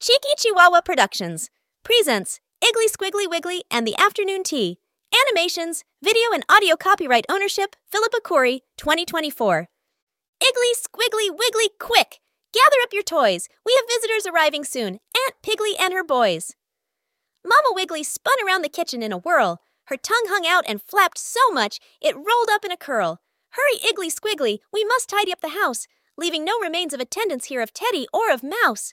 Cheeky Chihuahua Productions presents Iggly Squiggly Wiggly and the Afternoon Tea. Animations, video and audio copyright ownership, Philippa Corey, 2024. Iggly Squiggly Wiggly, quick! Gather up your toys. We have visitors arriving soon. Aunt Piggly and her boys. Mama Wiggly spun around the kitchen in a whirl. Her tongue hung out and flapped so much it rolled up in a curl. Hurry, Iggly Squiggly, we must tidy up the house, leaving no remains of attendance here of Teddy or of Mouse.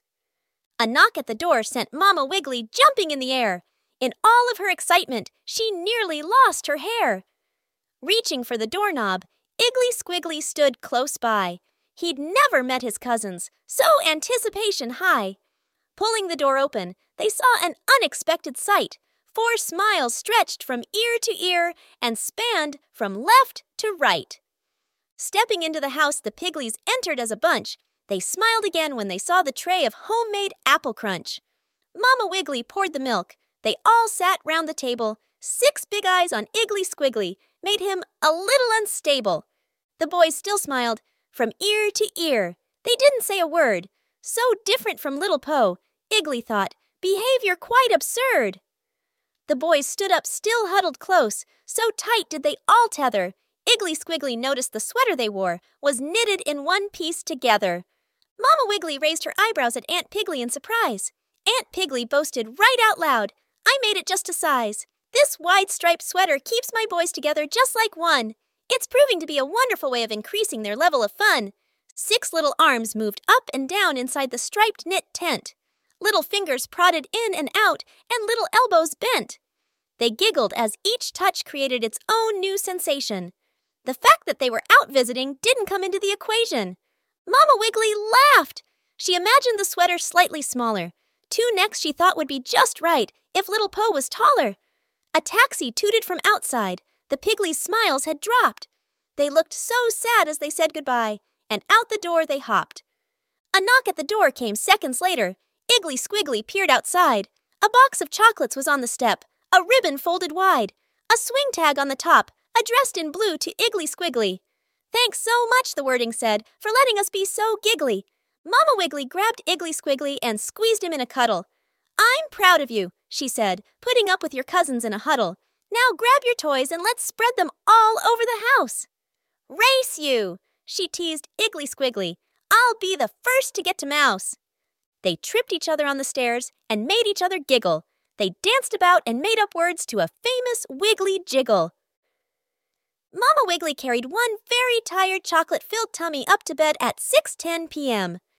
A knock at the door sent Mama Wiggly jumping in the air. In all of her excitement, she nearly lost her hair. Reaching for the doorknob, Iggly Squiggly stood close by. He'd never met his cousins, so anticipation high. Pulling the door open, they saw an unexpected sight. 4 smiles stretched from ear to ear and spanned from left to right. Stepping into the house, the Pigglies entered as a bunch. They smiled again when they saw the tray of homemade apple crunch. Mama Wiggly poured the milk. They all sat round the table. 6 big eyes on Iggly Squiggly made him a little unstable. The boys still smiled from ear to ear. They didn't say a word. So different from Little Po, Iggly thought, behavior quite absurd. The boys stood up still huddled close. So tight did they all tether. Iggly Squiggly noticed the sweater they wore was knitted in one piece together. Mama Wiggly raised her eyebrows at Aunt Piggly in surprise. Aunt Piggly boasted right out loud, I made it just a size. This wide striped sweater keeps my boys together just like one. It's proving to be a wonderful way of increasing their level of fun. 6 little arms moved up and down inside the striped knit tent. Little fingers prodded in and out, and little elbows bent. They giggled as each touch created its own new sensation. The fact that they were out visiting didn't come into the equation. Mama Wiggly laughed. She imagined the sweater slightly smaller. 2 necks she thought would be just right if Little Po was taller. A taxi tooted from outside. The Pigglies' smiles had dropped. They looked so sad as they said goodbye, and out the door they hopped. A knock at the door came seconds later. Iggly Squiggly peered outside. A box of chocolates was on the step, a ribbon folded wide, a swing tag on the top, addressed in blue to Iggly Squiggly. Thanks so much, the wording said, for letting us be so giggly. Mama Wiggly grabbed Iggly Squiggly and squeezed him in a cuddle. I'm proud of you, she said, putting up with your cousins in a huddle. Now grab your toys and let's spread them all over the house. Race you, she teased Iggly Squiggly. I'll be the first to get to Mouse. They tripped each other on the stairs and made each other giggle. They danced about and made up words to a famous wiggly jiggle. Mama Wiggly carried one very tired chocolate-filled tummy up to bed at 6:10 p.m.